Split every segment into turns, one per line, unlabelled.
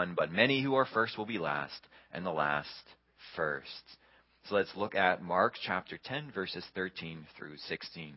one, but many who are first will be last, and the last first. So let's look at Mark chapter 10, verses 13 through 16.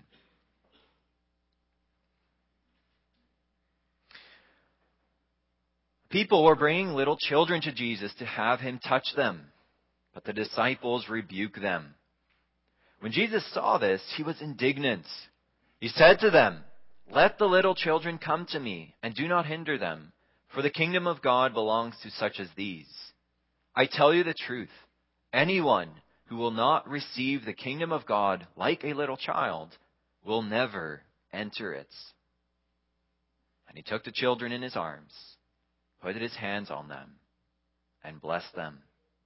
People were bringing little children to Jesus to have him touch them, but the disciples rebuked them. When Jesus saw this, he was indignant. He said to them, "Let the little children come to me, and do not hinder them, for the kingdom of God belongs to such as these. I tell you the truth, anyone who will not receive the kingdom of God like a little child will never enter it." And he took the children in his arms, put his hands on them, and blessed them.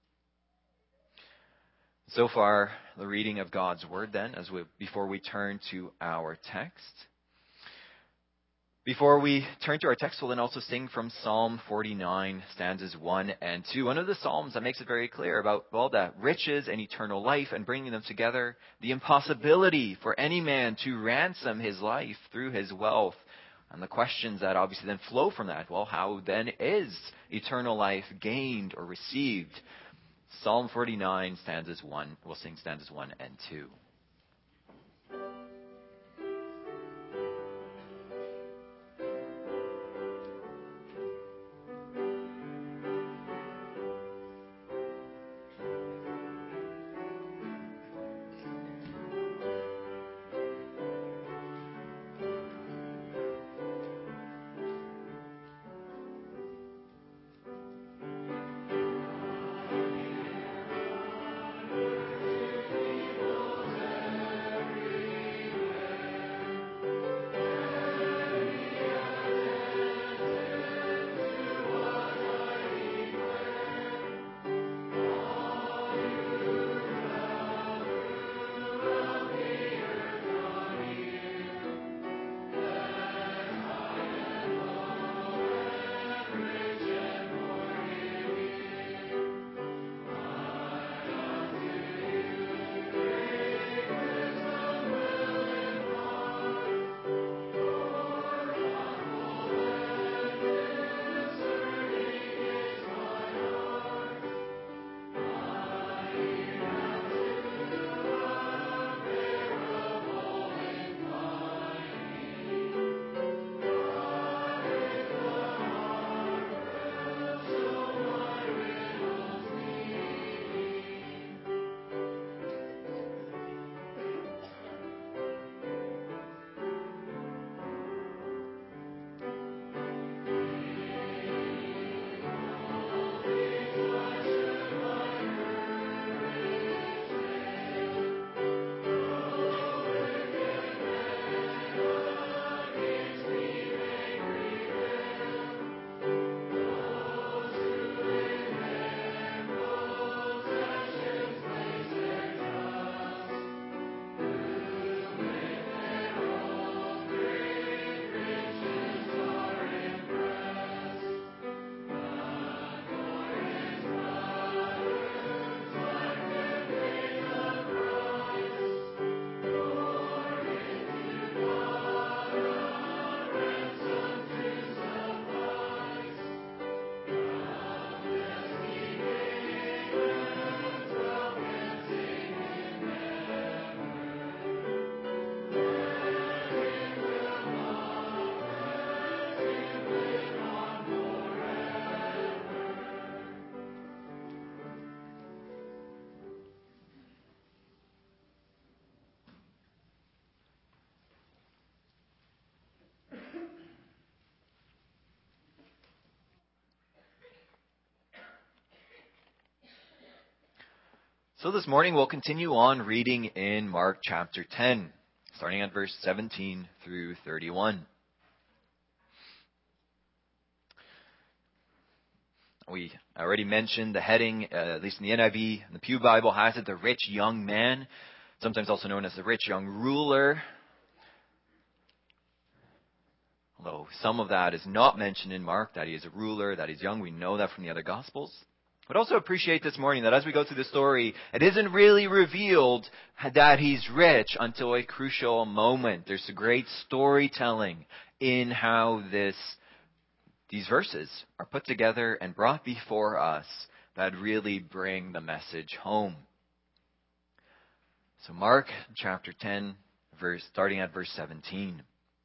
So far, the reading of God's word then, before we turn to our text. Before we turn to our text, we'll then also sing from Psalm 49, stanzas 1 and 2. One of the Psalms that makes it very clear about, the riches and eternal life and bringing them together, the impossibility for any man to ransom his life through his wealth, and the questions that obviously then flow from that. Well, how then is eternal life gained or received? Psalm 49, stanzas 1. We'll sing stanzas 1 and 2. So this morning we'll continue on reading in Mark chapter 10, starting at verse 17 through 31. We already mentioned the heading, at least in the NIV, and the Pew Bible has it, the rich young man, sometimes also known as the rich young ruler. Although some of that is not mentioned in Mark, that he is a ruler, that he's young, we know that from the other Gospels. But also appreciate this morning that as we go through the story, it isn't really revealed that he's rich until a crucial moment. There's a great storytelling in how this these verses are put together and brought before us that really bring the message home. So Mark chapter 10, starting at verse 17.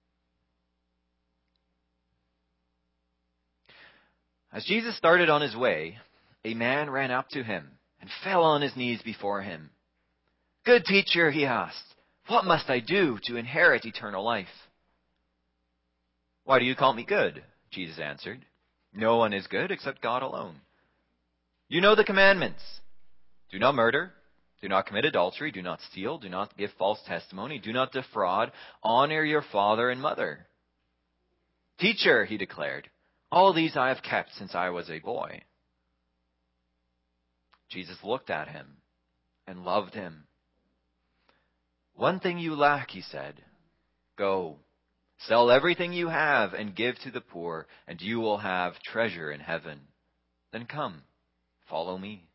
As Jesus started on his way, a man ran up to him and fell on his knees before him. "Good teacher," he asked, "what must I do to inherit eternal life?" "Why do you call me good?" Jesus answered. "No one is good except God alone. You know the commandments. Do not murder. Do not commit adultery. Do not steal. Do not give false testimony. Do not defraud. Honor your father and mother." "Teacher," he declared, "all these I have kept since I was a boy." Jesus looked at him and loved him. "One thing you lack," he said. "Go, sell everything you have and give to the poor, and you will have treasure in heaven. Then come, follow me."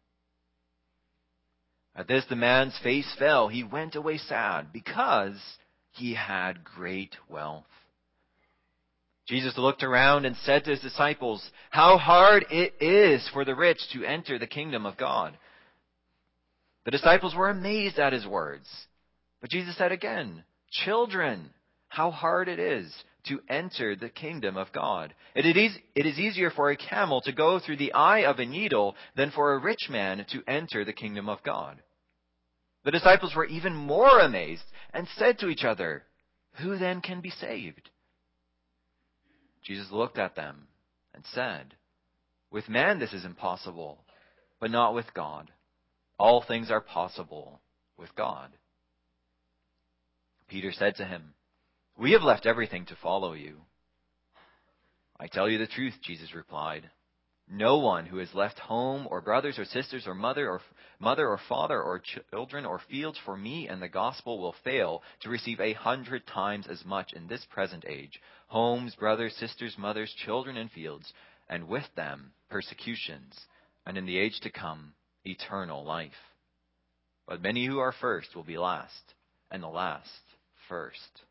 At this, the man's face fell. He went away sad because he had great wealth. Jesus looked around and said to his disciples, "How hard it is for the rich to enter the kingdom of God." The disciples were amazed at his words. But Jesus said again, "Children, how hard it is to enter the kingdom of God. It is easier for a camel to go through the eye of a needle than for a rich man to enter the kingdom of God." The disciples were even more amazed and said to each other, "Who then can be saved?" Jesus looked at them and said, "With man this is impossible, but not with God. All things are possible with God." Peter said to him, "We have left everything to follow you." "I tell you the truth," Jesus replied. "No one who has left home or brothers or sisters or mother or father or children or fields for me and the gospel will fail to receive 100 times as much in this present age, homes, brothers, sisters, mothers, children, and fields, and with them persecutions, and in the age to come eternal life. But many who are first will be last, and the last first."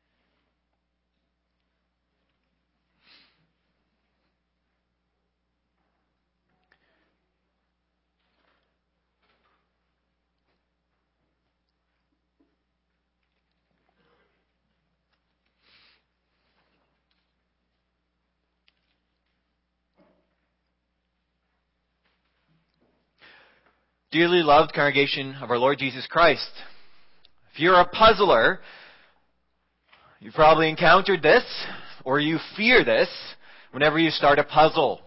Dearly loved congregation of our Lord Jesus Christ, if you're a puzzler, you've probably encountered this, or you fear this, whenever you start a puzzle.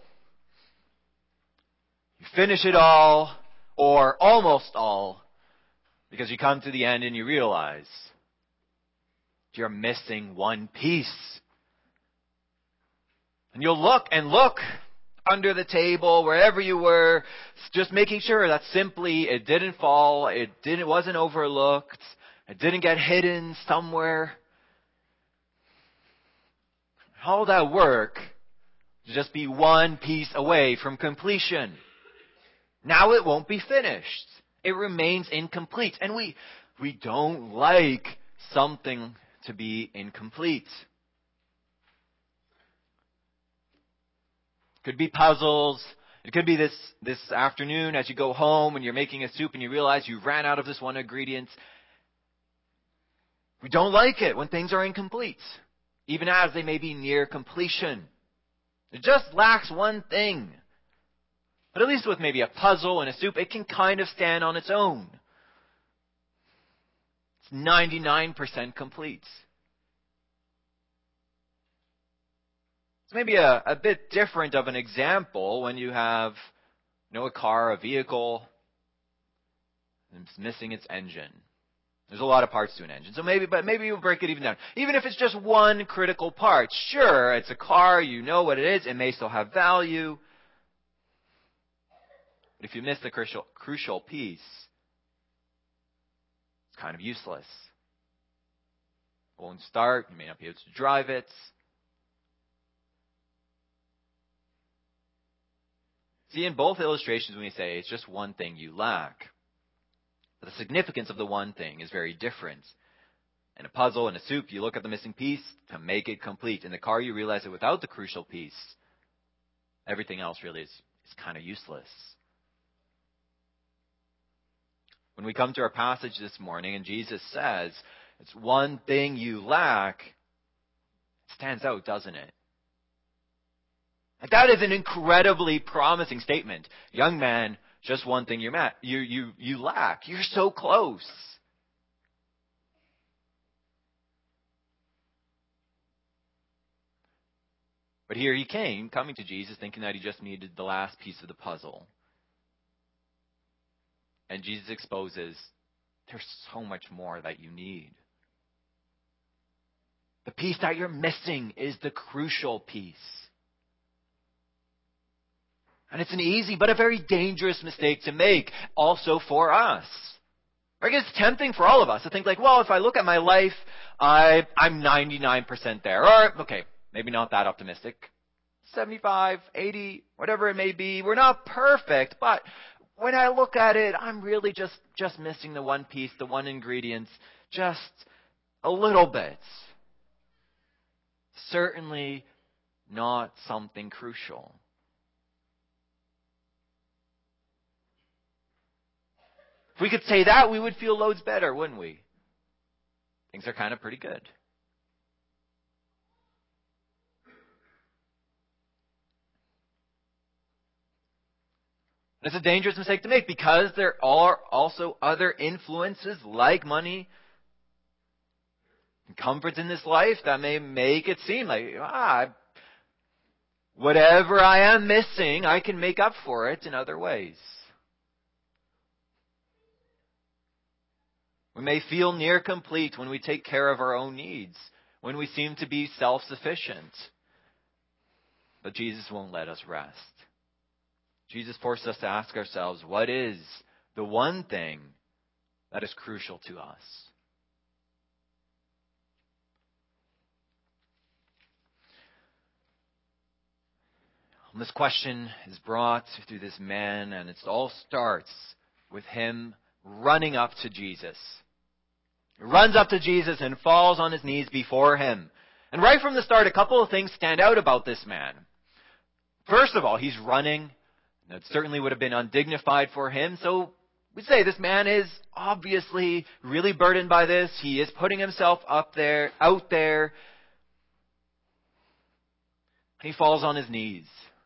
You finish it all, or almost all, because you come to the end and you realize you're missing one piece. And you'll look and look under the table, wherever you were, just making sure that simply it didn't fall, it wasn't overlooked, it didn't get hidden somewhere. All that work to just be one piece away from completion. Now it won't be finished. It remains incomplete. And we don't like something to be incomplete. Could be puzzles. It could be this afternoon as you go home and you're making a soup and you realize you ran out of this one ingredient. We don't like it when things are incomplete, even as they may be near completion. It just lacks one thing. But at least with maybe a puzzle and a soup, it can kind of stand on its own. It's 99% complete. It's maybe a bit different of an example when you have, a car, a vehicle, and it's missing its engine. There's a lot of parts to an engine. So maybe you'll break it even down. Even if it's just one critical part. Sure, it's a car, you know what it is, it may still have value. But if you miss the crucial piece, it's kind of useless. It won't start, you may not be able to drive it. See, in both illustrations, when we say it's just one thing you lack, the significance of the one thing is very different. In a puzzle, in a soup, you look at the missing piece to make it complete. In the car, you realize that without the crucial piece, everything else really is kind of useless. When we come to our passage this morning and Jesus says, it's one thing you lack, it stands out, doesn't it? Like, that is an incredibly promising statement. Young man, just one thing you lack. You're so close. But here he came, coming to Jesus, thinking that he just needed the last piece of the puzzle. And Jesus exposes, there's so much more that you need. The piece that you're missing is the crucial piece. And it's an easy but a very dangerous mistake to make, also for us. Right? It's tempting for all of us to think like, well, if I look at my life, I'm 99% there. Or, okay, maybe not that optimistic. 75, 80, whatever it may be. We're not perfect, but when I look at it, I'm really just missing the one piece, the one ingredient, just a little bit. Certainly not something crucial. If we could say that, we would feel loads better, wouldn't we? Things are kind of pretty good. It's a dangerous mistake to make because there are also other influences like money and comforts in this life that may make it seem like, whatever I am missing, I can make up for it in other ways. We may feel near complete when we take care of our own needs, when we seem to be self-sufficient. But Jesus won't let us rest. Jesus forced us to ask ourselves, what is the one thing that is crucial to us? And this question is brought through this man, and it all starts with him running up to Jesus. He runs up to Jesus and falls on his knees before him. And right from the start, a couple of things stand out about this man. First of all, he's running. That certainly would have been undignified for him. So we say this man is obviously really burdened by this. He is putting himself out there. He falls on his knees.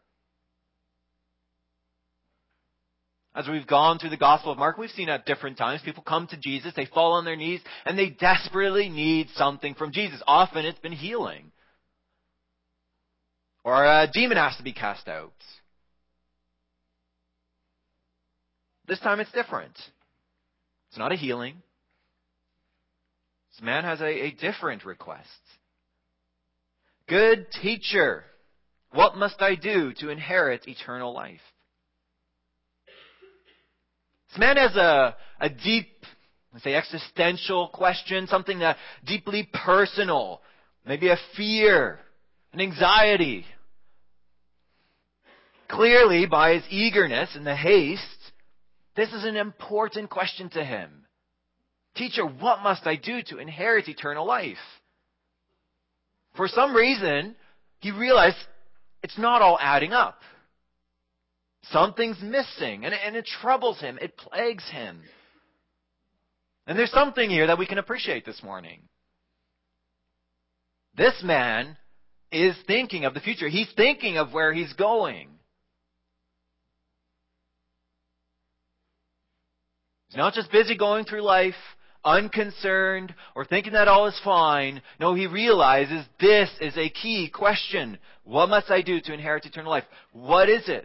As we've gone through the Gospel of Mark, we've seen at different times people come to Jesus, they fall on their knees, and they desperately need something from Jesus. Often it's been healing. Or a demon has to be cast out. This time it's different. It's not a healing. This man has a different request. Good teacher, what must I do to inherit eternal life? This man has a deep, let's say, existential question, something that deeply personal, maybe a fear, an anxiety. Clearly, by his eagerness and the haste, this is an important question to him. Teacher, what must I do to inherit eternal life? For some reason, he realized it's not all adding up. Something's missing, and it troubles him. It plagues him. And there's something here that we can appreciate this morning. This man is thinking of the future. He's thinking of where he's going. He's not just busy going through life, unconcerned, or thinking that all is fine. No, he realizes this is a key question. What must I do to inherit eternal life? What is it?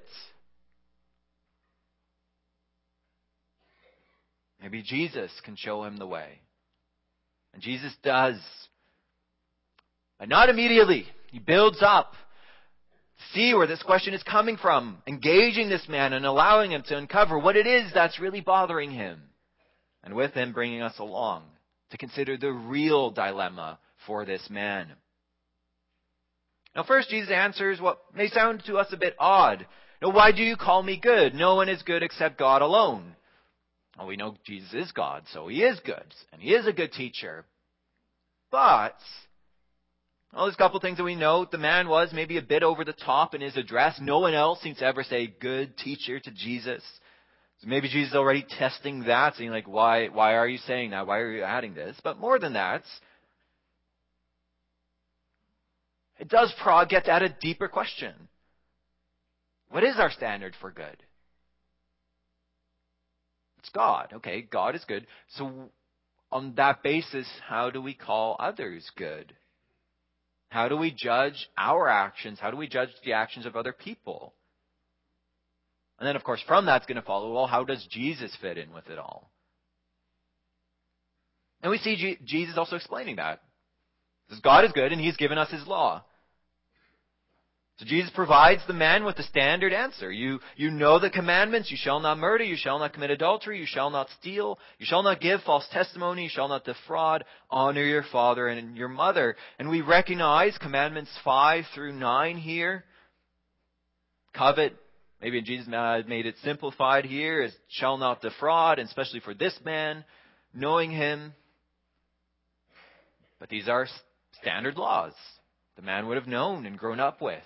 Maybe Jesus can show him the way. And Jesus does. But not immediately. He builds up. See where this question is coming from. Engaging this man and allowing him to uncover what it is that's really bothering him. And with him bringing us along to consider the real dilemma for this man. Now first Jesus answers what may sound to us a bit odd. Now, why do you call me good? No one is good except God alone. Well, we know Jesus is God, so he is good. And he is a good teacher. But Well, there's a couple things that we note. The man was maybe a bit over the top in his address. No one else seems to ever say good teacher to Jesus. So maybe Jesus is already testing that, saying like, why are you saying that? Why are you adding this? But more than that, it does get at a deeper question. What is our standard for good? It's God. Okay, God is good. So on that basis, how do we call others good? How do we judge our actions? How do we judge the actions of other people? And then, of course, from that's going to follow, well, how does Jesus fit in with it all? And we see Jesus also explaining that. Because God is good and He's given us His law. So Jesus provides the man with the standard answer. You know the commandments. You shall not murder. You shall not commit adultery. You shall not steal. You shall not give false testimony. You shall not defraud. Honor your father and your mother. And we recognize commandments 5 through 9 here. Covet. Maybe Jesus made it simplified here as shall not defraud, and especially for this man, knowing him. But these are standard laws the man would have known and grown up with.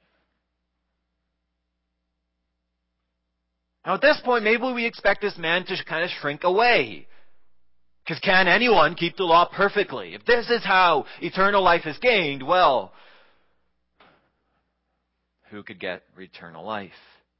Now at this point, maybe we expect this man to kind of shrink away. Because can anyone keep the law perfectly? If this is how eternal life is gained, well, who could get eternal life?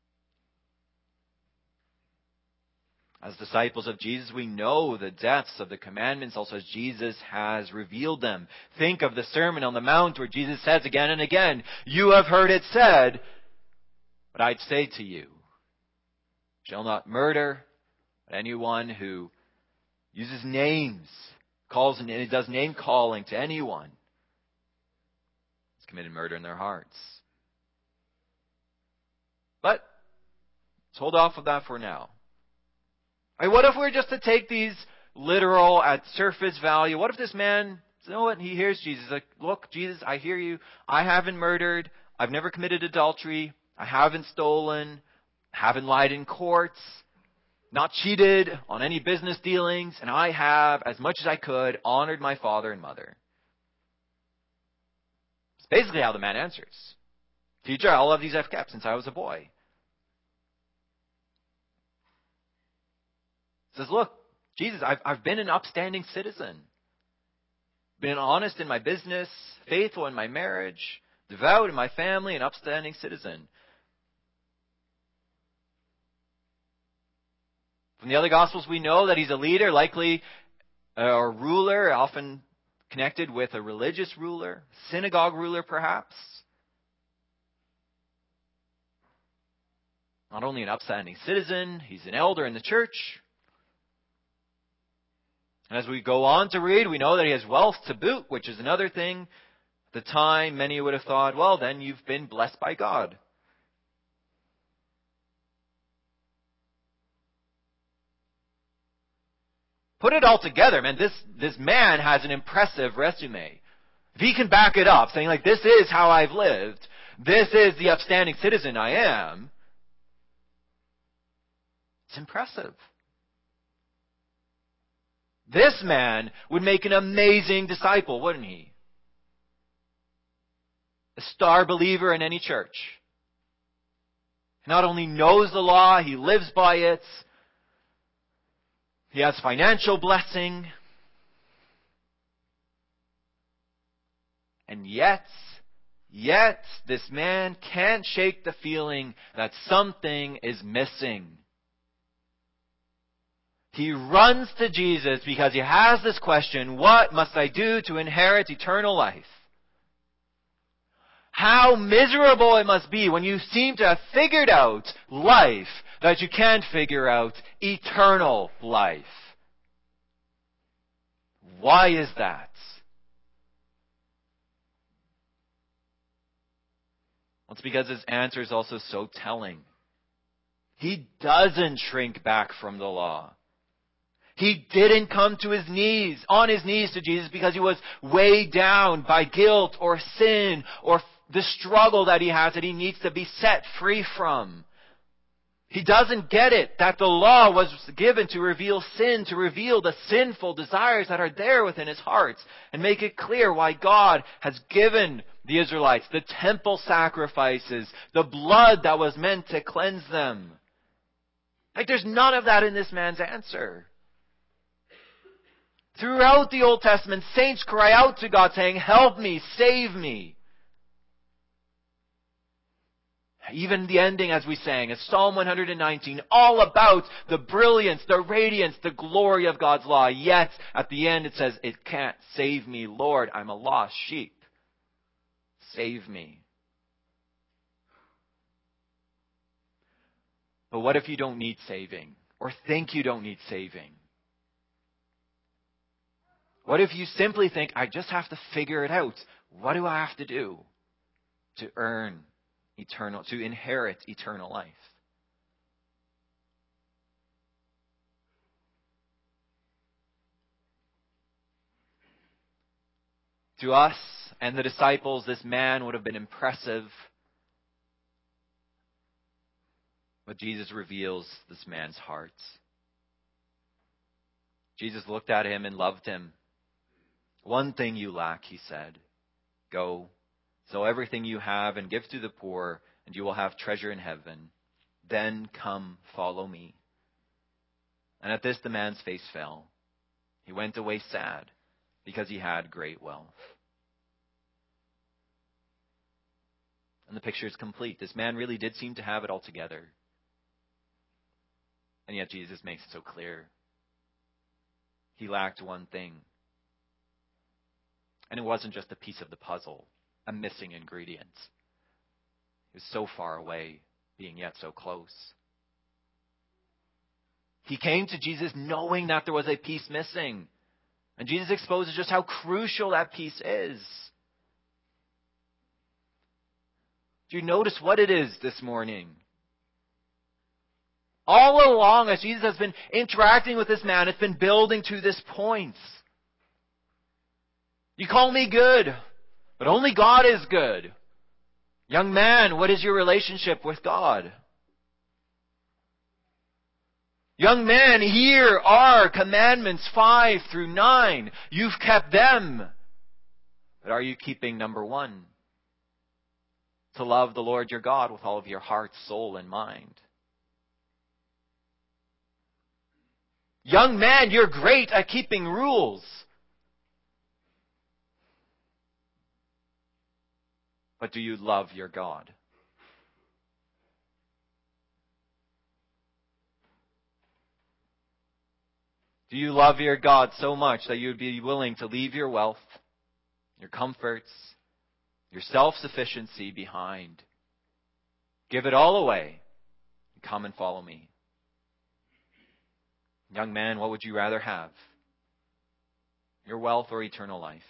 As disciples of Jesus, we know the depths of the commandments also as Jesus has revealed them. Think of the Sermon on the Mount where Jesus says again and again, you have heard it said, but I'd say to you, shall not murder, but anyone who uses names, calls and does name calling to anyone, has committed murder in their hearts. But let's hold off of that for now. I mean, what if we're just to take these literal at surface value? What if this man, you know what, he hears Jesus, like, look, Jesus, I hear you. I haven't murdered. I've never committed adultery. I haven't stolen. Haven't lied in courts. Not cheated on any business dealings. And I have, as much as I could, honored my father and mother. It's basically how the man answers. Teacher, all of these I've kept since I was a boy. He says, look, Jesus, I've been an upstanding citizen. Been honest in my business, faithful in my marriage, devout in my family, an upstanding citizen. From the other Gospels, we know that he's a leader, likely a ruler, often connected with a religious ruler, synagogue ruler perhaps. Not only an upstanding citizen, he's an elder in the church. And as we go on to read, we know that he has wealth to boot, which is another thing. At the time, many would have thought, well, then you've been blessed by God. Put it all together, man. This man has an impressive resume. If he can back it up, saying like, this is how I've lived, this is the upstanding citizen I am, it's impressive. This man would make an amazing disciple, wouldn't he? A star believer in any church. He not only knows the law, he lives by it. He has financial blessing. And yet, this man can't shake the feeling that something is missing. He runs to Jesus because he has this question, what must I do to inherit eternal life? How miserable it must be when you seem to have figured out life that you can't figure out eternal life. Why is that? Well, it's because his answer is also so telling. He doesn't shrink back from the law. He didn't come on his knees to Jesus because he was weighed down by guilt or sin or the struggle that he has that he needs to be set free from. He doesn't get it that the law was given to reveal sin, to reveal the sinful desires that are there within his heart, and make it clear why God has given the Israelites the temple sacrifices, the blood that was meant to cleanse them. Like, there's none of that in this man's answer. Throughout the Old Testament, saints cry out to God saying, "Help me, save me." Even the ending, as we sang, is Psalm 119, all about the brilliance, the radiance, the glory of God's law. Yet, at the end it says, "It can't save me, Lord. I'm a lost sheep. Save me." But what if you don't need saving, or think you don't need saving? What if you simply think, "I just have to figure it out. What do I have to do to earn to inherit eternal life?" To us and the disciples, this man would have been impressive. But Jesus reveals this man's heart. Jesus looked at him and loved him. "One thing you lack," he said. "Go, sell everything you have and give to the poor, and you will have treasure in heaven. Then come, follow me." And at this the man's face fell. He went away sad, because he had great wealth. And the picture is complete. This man really did seem to have it all together. And yet Jesus makes it so clear. He lacked one thing. And it wasn't just a piece of the puzzle, a missing ingredient. He was so far away, being yet so close. He came to Jesus knowing that there was a piece missing. And Jesus exposes just how crucial that piece is. Do you notice what it is this morning? All along, as Jesus has been interacting with this man, it's been building to this point. "You call me good, but only God is good. Young man, what is your relationship with God? Young man, here are commandments 5 through 9. You've kept them. But are you keeping number 1? To love the Lord your God with all of your heart, soul, and mind. Young man, you're great at keeping rules. But do you love your God? Do you love your God so much that you'd be willing to leave your wealth, your comforts, your self-sufficiency behind? Give it all away and come and follow me. Young man, what would you rather have? Your wealth or eternal life?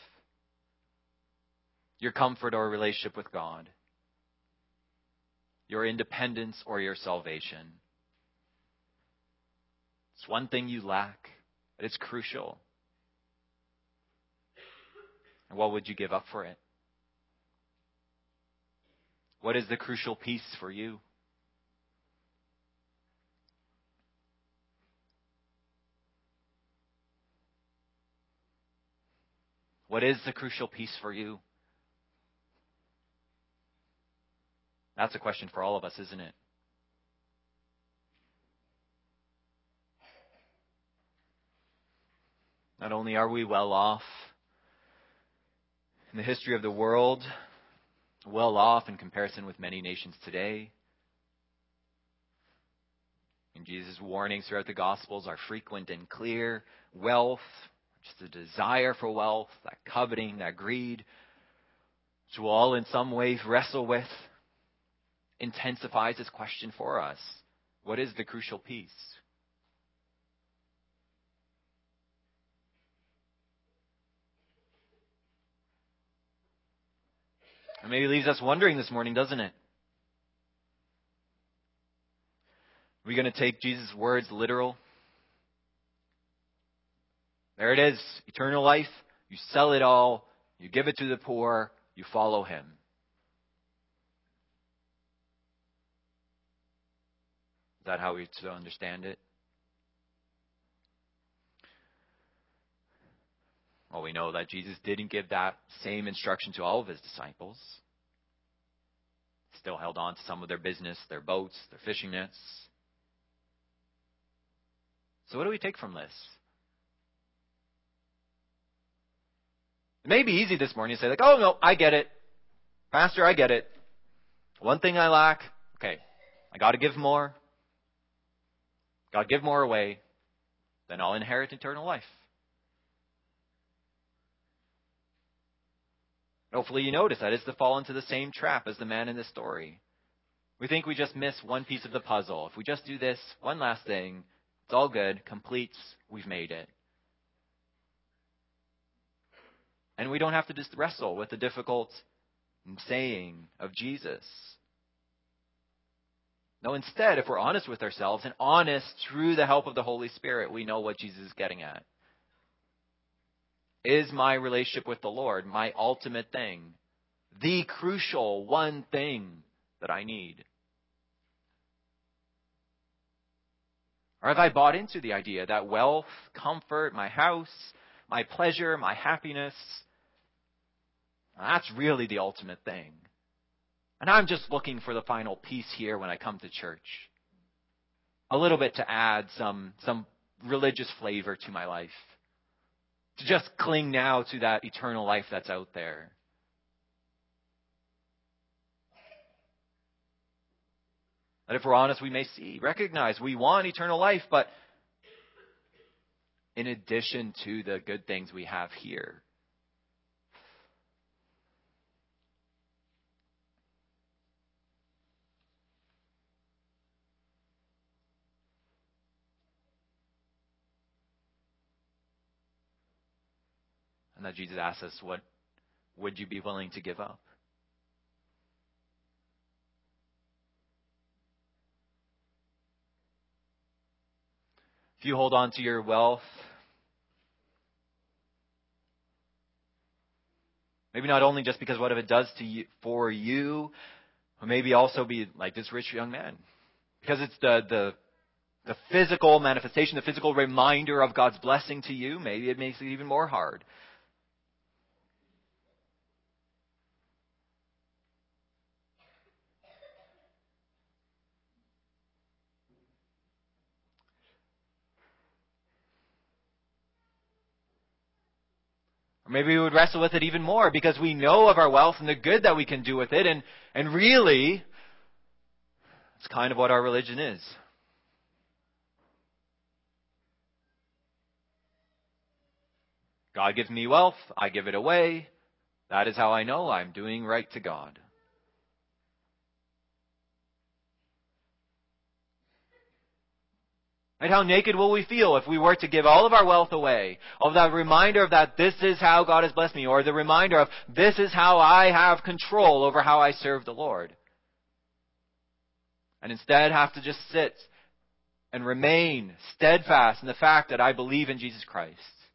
Your comfort or relationship with God? Your independence or your salvation? It's one thing you lack, but it's crucial. And what would you give up for it? What is the crucial piece for you? What is the crucial piece for you? That's a question for all of us, isn't it? Not only are we well off in the history of the world, well off in comparison with many nations today, and Jesus' warnings throughout the Gospels are frequent and clear. Wealth, just a desire for wealth, that coveting, that greed, which we'll all in some ways wrestle with, intensifies this question for us. What is the crucial piece? And maybe leaves us wondering this morning, doesn't it? Are we going to take Jesus' words literal? There it is, eternal life. You sell it all, you give it to the poor, you follow him. Is that how we should understand it? Well, we know that Jesus didn't give that same instruction to all of his disciples. Still held on to some of their business, their boats, their fishing nets. So what do we take from this? It may be easy this morning to say, like, oh, no, I get it. Pastor, I get it. One thing I lack, okay, I got to give more. God, give more away, then I'll inherit eternal life. Hopefully you notice that is to fall into the same trap as the man in this story. We think we just miss one piece of the puzzle. If we just do this one last thing, it's all good, completes, we've made it. And we don't have to just wrestle with the difficult saying of Jesus. No, instead, if we're honest with ourselves and honest through the help of the Holy Spirit, we know what Jesus is getting at. Is my relationship with the Lord my ultimate thing? The crucial one thing that I need? Or have I bought into the idea that wealth, comfort, my house, my pleasure, my happiness, that's really the ultimate thing? And I'm just looking for the final piece here when I come to church. A little bit to add some religious flavor to my life. To just cling now to that eternal life that's out there. And if we're honest, we may recognize we want eternal life, but in addition to the good things we have here. And that Jesus asks us, what would you be willing to give up? If you hold on to your wealth, maybe not only just because what if it does to you, for you, but maybe also be like this rich young man. Because it's the physical manifestation, the physical reminder of God's blessing to you, maybe it makes it even more hard. Maybe we would wrestle with it even more because we know of our wealth and the good that we can do with it. And really, it's kind of what our religion is. God gives me wealth. I give it away. That is how I know I'm doing right to God. Right? How naked will we feel if we were to give all of our wealth away? Of that reminder of that this is how God has blessed me. Or the reminder of this is how I have control over how I serve the Lord. And instead have to just sit and remain steadfast in the fact that I believe in Jesus Christ.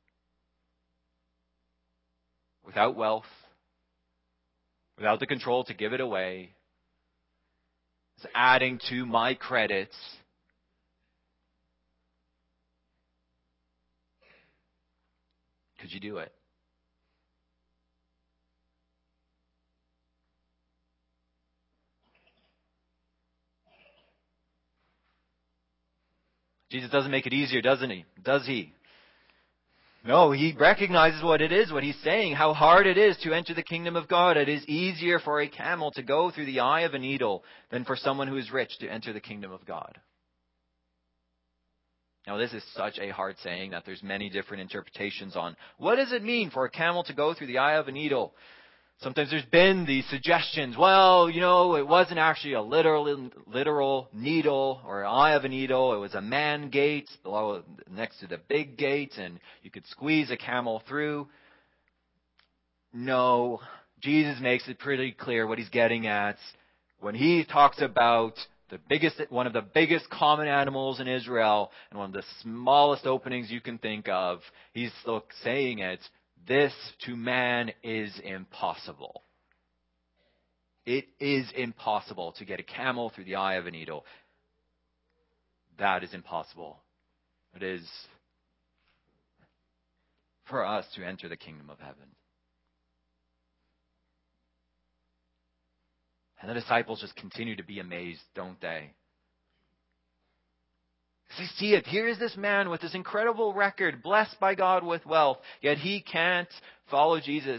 Without wealth, without the control to give it away, it's adding to my credits. Could you do it? Jesus doesn't make it easier, doesn't he? Does he? No, he recognizes what it is, what he's saying, how hard it is to enter the kingdom of God. It is easier for a camel to go through the eye of a needle than for someone who is rich to enter the kingdom of God. Now, this is such a hard saying that there's many different interpretations on what does it mean for a camel to go through the eye of a needle. Sometimes there's been these suggestions, well, it wasn't actually a literal needle or eye of a needle. It was a man gate below, next to the big gate, and you could squeeze a camel through. No, Jesus makes it pretty clear what he's getting at when he talks about one of the biggest common animals in Israel and one of the smallest openings you can think of. He's still saying it. This to man is impossible. It is impossible to get a camel through the eye of a needle. that is impossible. It is for us to enter the kingdom of heaven. And the disciples just continue to be amazed, don't they? Because they see it. Here is this man with this incredible record, blessed by God with wealth, yet he can't follow Jesus.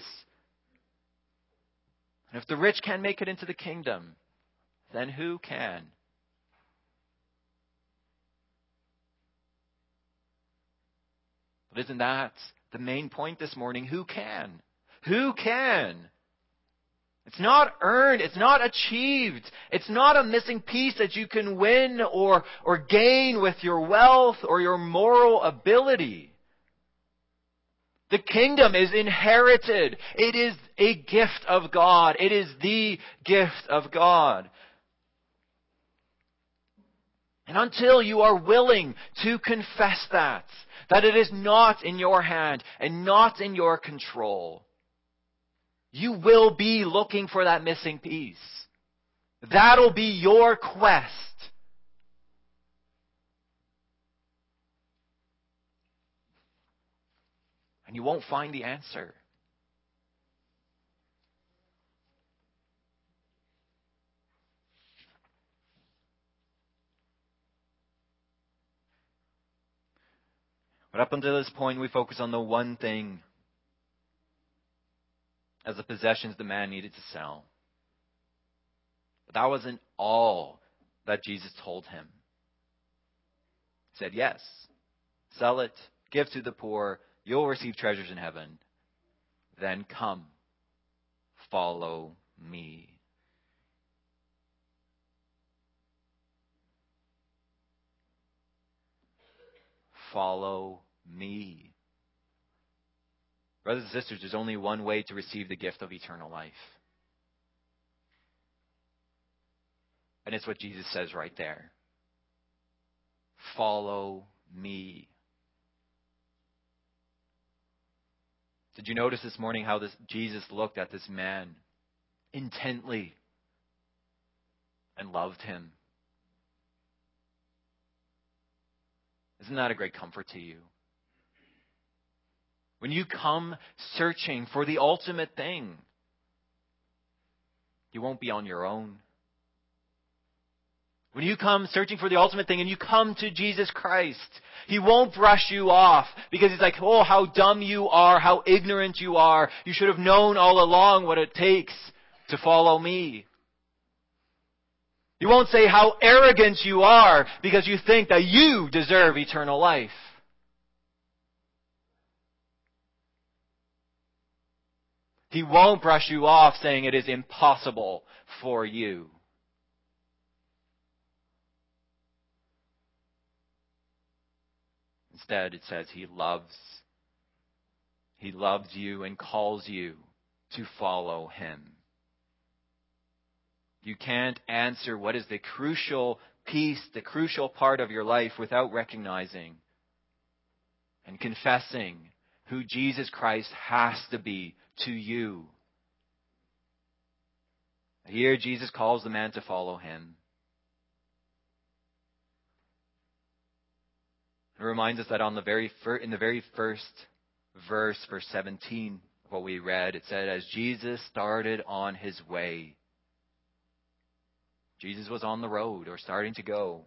And if the rich can't make it into the kingdom, then who can? But isn't that the main point this morning? Who can? Who can? It's not earned. It's not achieved. It's not a missing piece that you can win or gain with your wealth or your moral ability. The kingdom is inherited. It is a gift of God. It is the gift of God. And until you are willing to confess that it is not in your hand and not in your control, you will be looking for that missing piece. That'll be your quest. And you won't find the answer. But up until this point, we focus on the one thing as the possessions the man needed to sell. But that wasn't all that Jesus told him. He said, yes, sell it, give to the poor, you'll receive treasures in heaven. Then come, follow me. Follow me. Brothers and sisters, there's only one way to receive the gift of eternal life. And it's what Jesus says right there. Follow me. Did you notice this morning how Jesus looked at this man intently and loved him? Isn't that a great comfort to you? When you come searching for the ultimate thing, you won't be on your own. When you come searching for the ultimate thing and you come to Jesus Christ, He won't brush you off because He's like, oh, how dumb you are, how ignorant you are. You should have known all along what it takes to follow me. He won't say how arrogant you are because you think that you deserve eternal life. He won't brush you off saying it is impossible for you. Instead, it says He loves you and calls you to follow Him. You can't answer what is the crucial piece, the crucial part of your life without recognizing and confessing who Jesus Christ has to be to you. Here, Jesus calls the man to follow Him. It reminds us that in the very first verse, verse 17 of what we read, it said, as Jesus started on His way. Jesus was on the road or starting to go.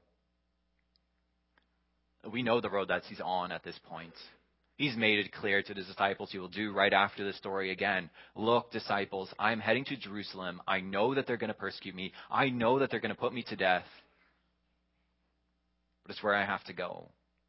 We know the road that He's on at this point. He's made it clear to the disciples He will do right after the story again. Look, disciples, I'm heading to Jerusalem. I know that they're going to persecute me. I know that they're going to put me to death. But it's where I have to go.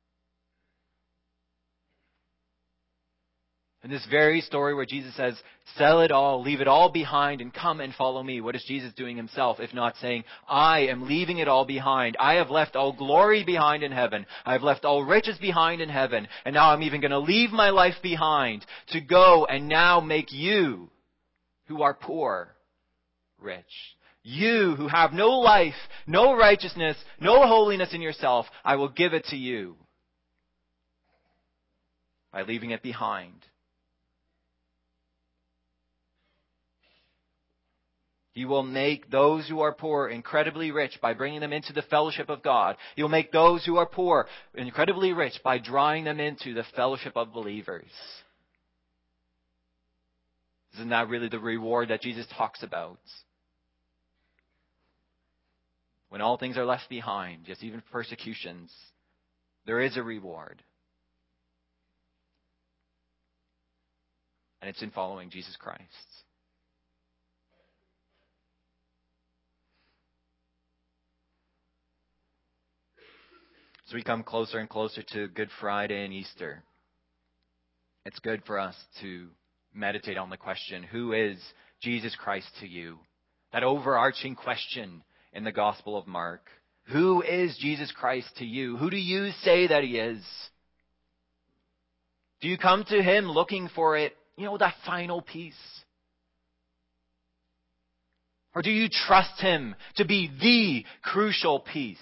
In this very story where Jesus says, sell it all, leave it all behind, and come and follow me. What is Jesus doing Himself, if not saying, I am leaving it all behind. I have left all glory behind in heaven. I have left all riches behind in heaven. And now I'm even going to leave my life behind to go and now make you, who are poor, rich. You who have no life, no righteousness, no holiness in yourself, I will give it to you by leaving it behind. He will make those who are poor incredibly rich by bringing them into the fellowship of God. He will make those who are poor incredibly rich by drawing them into the fellowship of believers. Isn't that really the reward that Jesus talks about? When all things are left behind, just even persecutions, there is a reward. And it's in following Jesus Christ. So we come closer and closer to Good Friday and Easter. It's good for us to meditate on the question, who is Jesus Christ to you? That overarching question in the Gospel of Mark. Who is Jesus Christ to you? Who do you say that he is? Do you come to him looking for it, that final piece? Or do you trust him to be the crucial piece?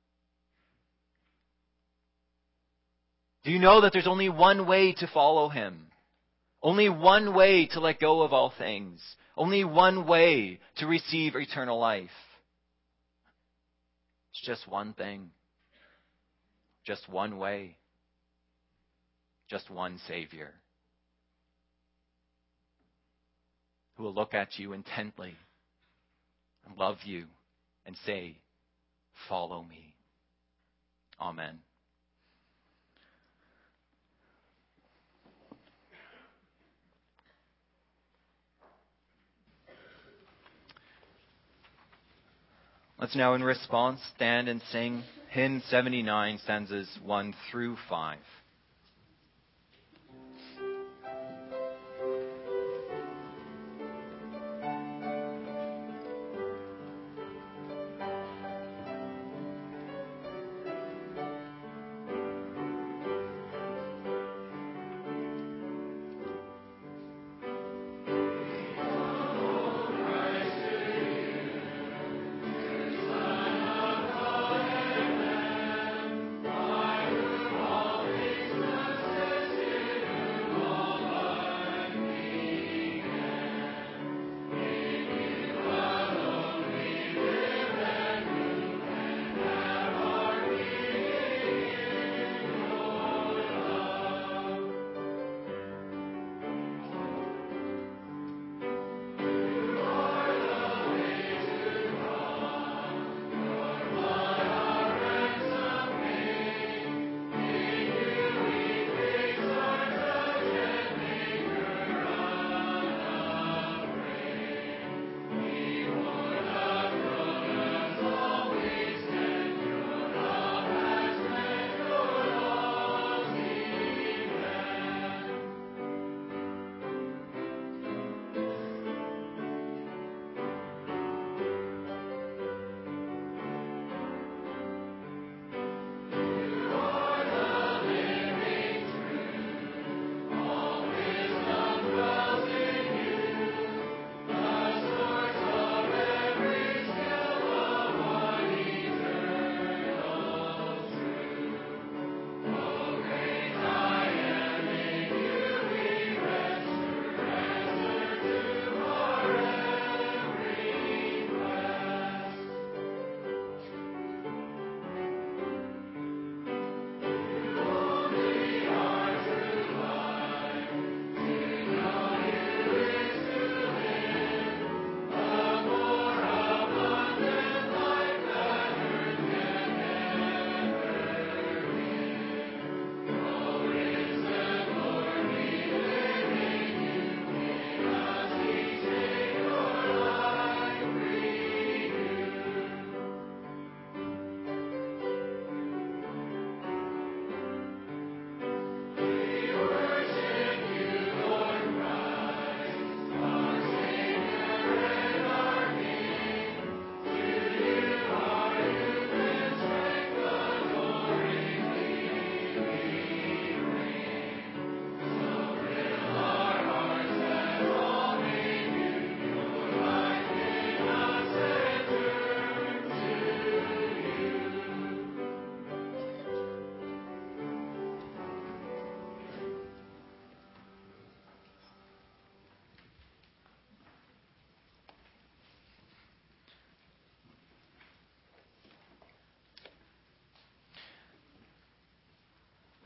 Do you know that there's only one way to follow him? Only one way to let go of all things. Only one way to receive eternal life. It's just one thing. Just one way. Just one Savior. Who will look at you intently and love you and say, follow me. Amen. Let's now, in response, stand and sing hymn 79, stanzas 1 through 5.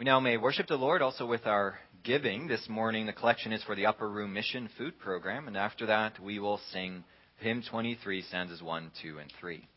We now may worship the Lord also with our giving. This morning the collection is for the Upper Room Mission Food Program, and after that we will sing hymn 23, stanzas 1, 2, and 3.